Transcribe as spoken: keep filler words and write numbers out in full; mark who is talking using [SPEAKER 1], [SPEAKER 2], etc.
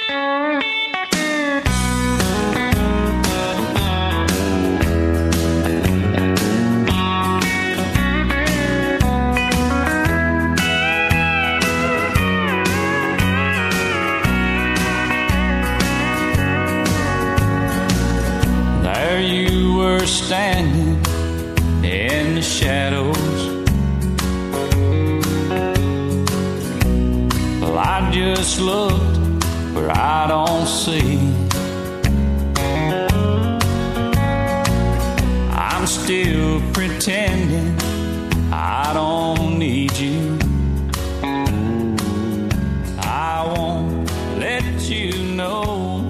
[SPEAKER 1] There you were standing in the shadows. Well, I just looked where I don't see. I'm still pretending I don't need you. I won't let you know